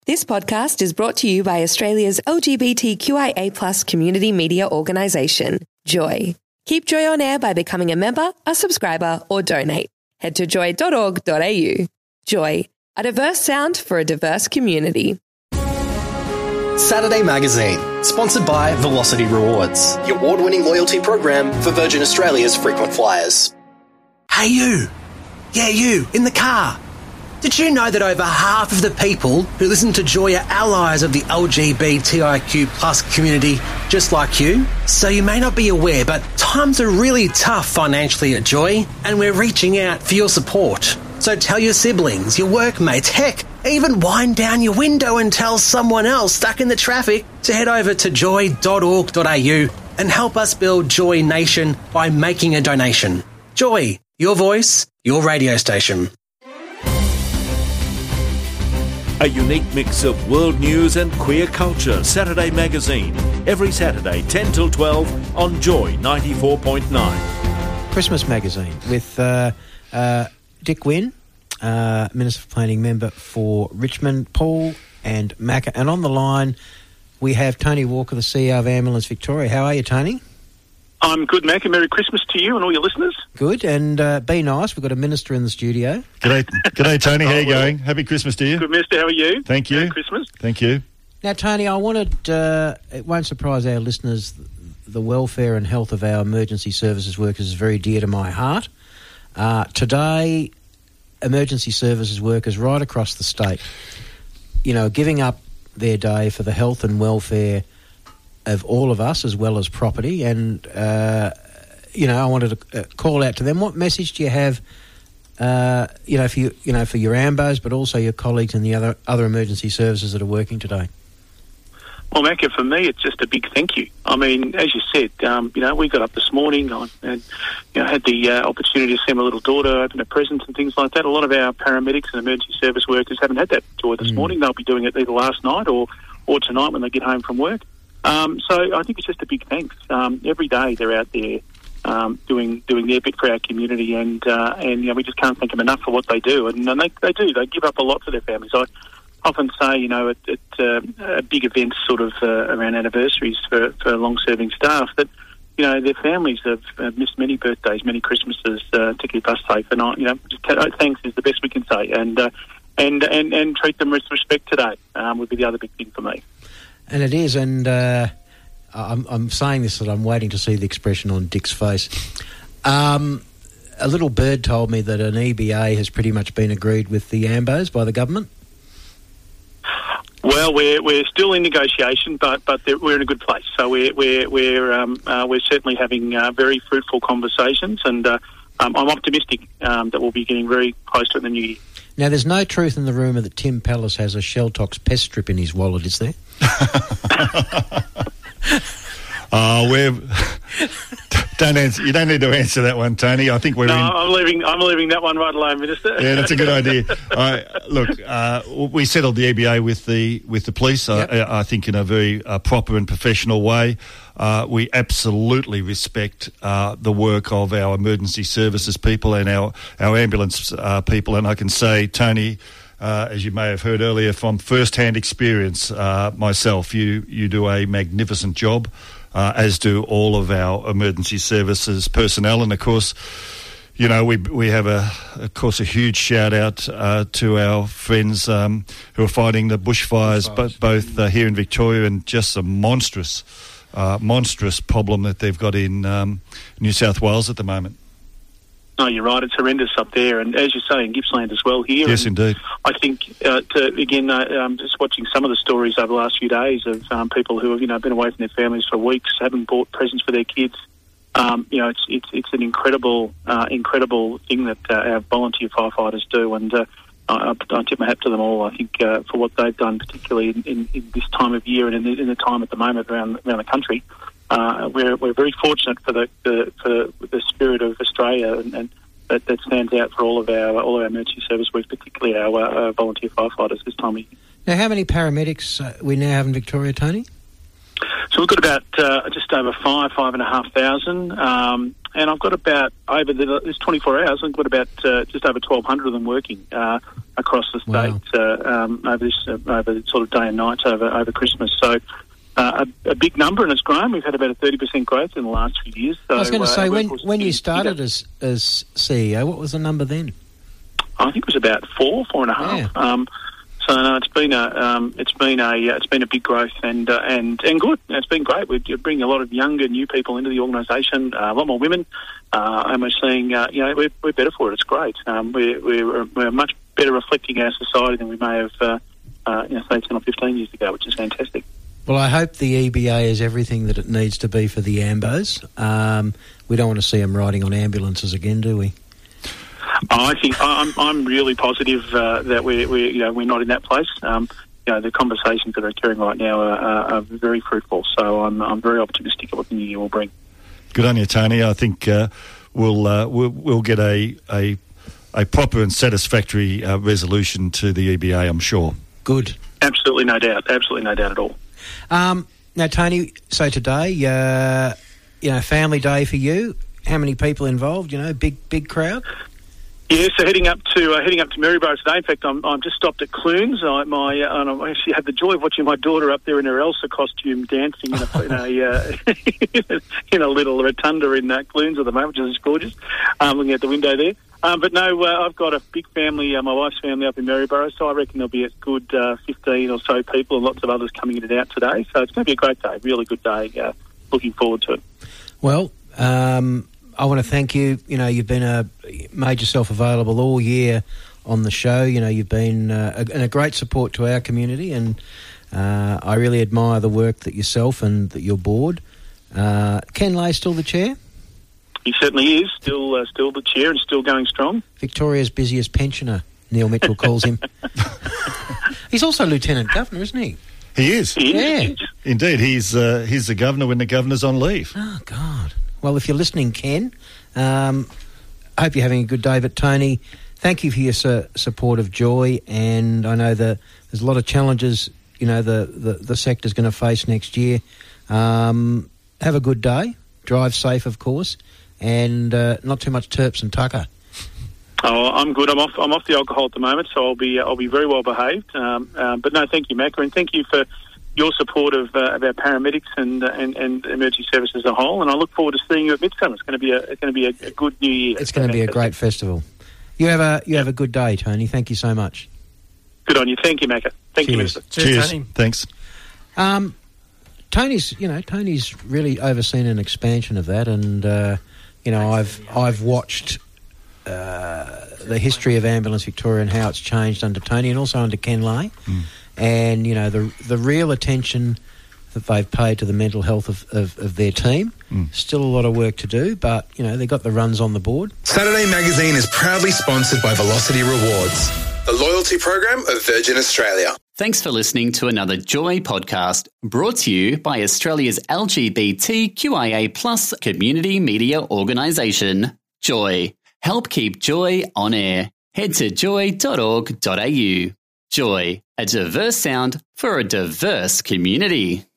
This podcast is brought to you by Australia's LGBTQIA+ community media organisation, Joy. Keep Joy on air by becoming a member, a subscriber, or donate. Head to joy.org.au. Joy, a diverse sound for a diverse community. Saturday Magazine, sponsored by Velocity Rewards, your award-winning loyalty program for Virgin Australia's frequent flyers. Hey you! Yeah, you, in the car. Did you know that over half of the people who listen to Joy are allies of the LGBTIQ+ community just like you? So you may not be aware, but times are really tough financially at Joy, and we're reaching out for your support. So tell your siblings, your workmates, heck, even wind down your window and tell someone else stuck in the traffic to head over to joy.org.au and help us build Joy Nation by making a donation. Joy, your voice, your radio station. A unique mix of world news and queer culture. Saturday Magazine. Every Saturday, 10 till 12 on Joy 94.9. Christmas Magazine with Dick Wynne, Minister for Planning member for Richmond, Paul and Macca. And on the line, we have Tony Walker, the CEO of Ambulance Victoria. How are you, Tony? I'm good, Mac, and Merry Christmas to you and all your listeners. Good, and be nice. We've got a minister in the studio. G'day, Tony. How are you going? Happy Christmas to you. Good, Mister. How are you? Thank you. Merry Christmas. Thank you. Now, Tony, I wanted, it won't surprise our listeners, the welfare and health of our emergency services workers is very dear to my heart. Today, emergency services workers right across the state, giving up their day for the health and welfare of all of us as well as property, and I wanted to call out to them. What message do you have, for your AMBOs, but also your colleagues in the other emergency services that are working today? Well, Mac, for me, it's just a big thank you. I mean, as you said, we got up this morning and had the opportunity to see my little daughter open her presents and things like that. A lot of our paramedics and emergency service workers haven't had that joy this morning. They'll be doing it either last night or tonight when they get home from work. So I think it's just a big thanks. Every day they're out there doing their bit for our community, and we just can't thank them enough for what they do. And they do. They give up a lot for their families. I often say, at big events sort of around anniversaries for long-serving staff, that their families have missed many birthdays, many Christmases to keep us safe. And thanks is the best we can say, and treat them with respect today would be the other big thing for me. And it is, and I'm saying this that I'm waiting to see the expression on Dick's face. A little bird told me that an EBA has pretty much been agreed with the AMBOs by the government. Well, we're still in negotiation, but we're in a good place. So we're certainly having very fruitful conversations, and I'm optimistic that we'll be getting very close to it in the new year. Now, there's no truth in the rumour that Tim Pallas has a Shelltox pest strip in his wallet, is there? You don't need to answer that one, Tony. I think I'm leaving that one right alone, Minister. Yeah, that's a good idea. We settled the EBA with the police. Yep. I think in a very proper and professional way. We absolutely respect the work of our emergency services people and our ambulance people. And I can say, Tony, as you may have heard earlier from first-hand experience myself, you do a magnificent job, as do all of our emergency services personnel. And, of course, we have, a huge shout-out to our friends who are fighting the bushfires, both here in Victoria, and just a monstrous problem that they've got in New South Wales at the moment. No, you're right. It's horrendous up there, and as you say, in Gippsland as well here. Yes, indeed. I think, just watching some of the stories over the last few days of people who have, been away from their families for weeks, haven't bought presents for their kids. It's an incredible thing that our volunteer firefighters do, and I tip my hat to them all. I think for what they've done, particularly in this time of year and in the time at the moment around the country. We're very fortunate for the spirit of Australia, and that stands out for all of our emergency service work, particularly our volunteer firefighters this time of year. Now, how many paramedics we now have in Victoria, Tony? So we've got about just over 5,500, and I've got about over this 24 hours. I've got about just over 1,200 of them working across the state over this sort of day and night over Christmas. So a big number, and it's grown. We've had about a 30% growth in the last few years. So, I was going to say, when you started as CEO, what was the number then? I think it was about 4.5. Yeah. So no, it's been a big growth and good. It's been great. We're bringing a lot of younger, new people into the organisation, a lot more women, and we're seeing we're better for it. It's great. We're much better reflecting our society than we may have say 10 or 15 years ago, which is fantastic. Well, I hope the EBA is everything that it needs to be for the Ambos. We don't want to see them riding on ambulances again, do we? I think I'm really positive that we're not in that place. The conversations that are occurring right now are very fruitful. So I'm very optimistic of what the new year will bring. Good on you, Tony. I think we'll get a proper and satisfactory resolution to the EBA, I'm sure. Good. Absolutely no doubt. Absolutely no doubt at all. Now, Tony, so today, family day for you. How many people involved? Big crowd. Yeah, so heading up to Maryborough today. In fact, I'm just stopped at Clunes. And I actually had the joy of watching my daughter up there in her Elsa costume dancing in a little rotunda in Clunes at the moment, which is gorgeous. Looking out the window there. But no, I've got a big family, my wife's family up in Maryborough, so I reckon there'll be a good 15 or so people and lots of others coming in and out today. So it's going to be a great day, really good day. Looking forward to it. Well, I want to thank you. You've made yourself available all year on the show. You've been a great support to our community, and I really admire the work that yourself and that your board. Ken Lay still the chair? He certainly is, still the chair and still going strong. Victoria's busiest pensioner, Neil Mitchell calls him. He's also Lieutenant Governor, isn't he? He is. Yeah. Indeed, he's the governor when the governor's on leave. Oh, God. Well, if you're listening, Ken, I hope you're having a good day. But, Tony, thank you for your support of Joy, and I know that there's a lot of challenges, the sector's going to face next year. Have a good day. Drive safe, of course, and not too much terps and tucker. Oh, I'm good. I'm off the alcohol at the moment, so I'll be very well behaved. But no, thank you, Macca, and thank you for your support of our paramedics and emergency services as a whole. And I look forward to seeing you at Midsummer. It's going to be a good New Year. It's going to be a great festival. You have a good day, Tony. Thank you so much. Good on you. Thank you, Macca. Thank you, Minister. Cheers. Tony. Thanks. Tony's really overseen an expansion of that, and I've watched the history of Ambulance Victoria and how it's changed under Tony and also under Ken Lay, and the real attention that they've paid to the mental health of their team. Still a lot of work to do, but they've got the runs on the board. Saturday Magazine is proudly sponsored by Velocity Rewards, the loyalty program of Virgin Australia. Thanks for listening to another Joy podcast brought to you by Australia's LGBTQIA+ community media organisation, Joy. Help keep Joy on air. Head to joy.org.au. Joy, a diverse sound for a diverse community.